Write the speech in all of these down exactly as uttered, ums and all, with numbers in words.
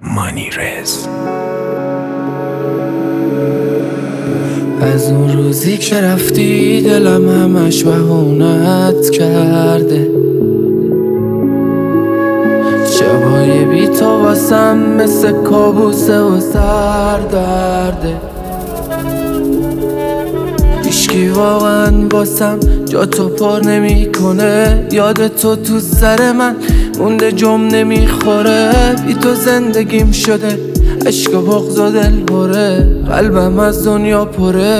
مانی رز. از اون روزی که رفتی دلم همش بهونت کرده، شبای بی تو واسم مثل کابوسه و سردرده. هیچکی واقعا واسم جا تو پر نمی کنه، یاد تو تو سر من مونده جم نمیخوره. بی تو زندگیم شده عشق و بغض و دل پره، قلبم از دنیا پره.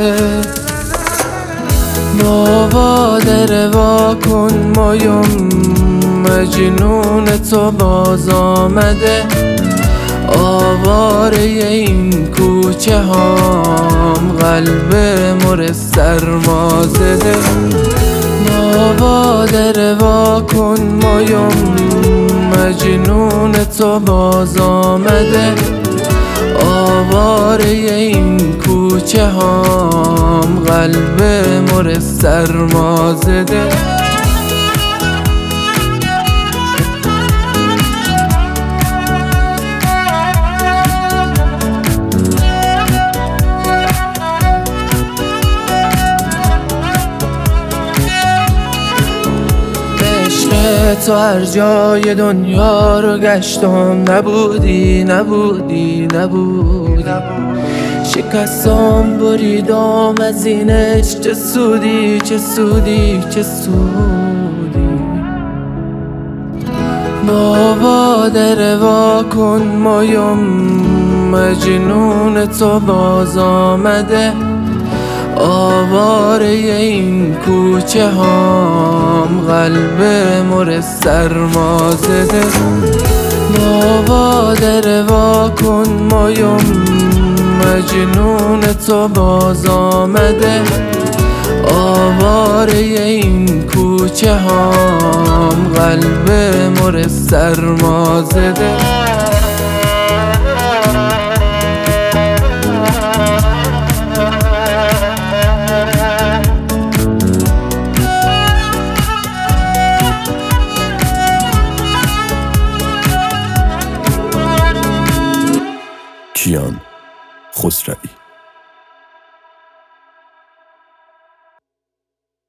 بابا در وا کن مایم، مجنون تو باز آمده. آواره این کوچه هام، قلب مر سرما زده. بابا در وا کن مایم، مجنون تو باز آمده. آواره این کوچه هام، قلب مر سرما زده. تو هر جای دنیا رو گشتم، نبودی نبودی نبودی. شکستم بریدم از اینش، چه سودی چه سودی چه سودی. بابا در وا کن مایم، مجنون تو باز آمده. آواره این کوچه هام، قلب مر سرما زده. بابا در وا کن مایم، مجنون تو باز آمده. آواره این کوچه هام، قلب مر سرما زده. کیان خسروی.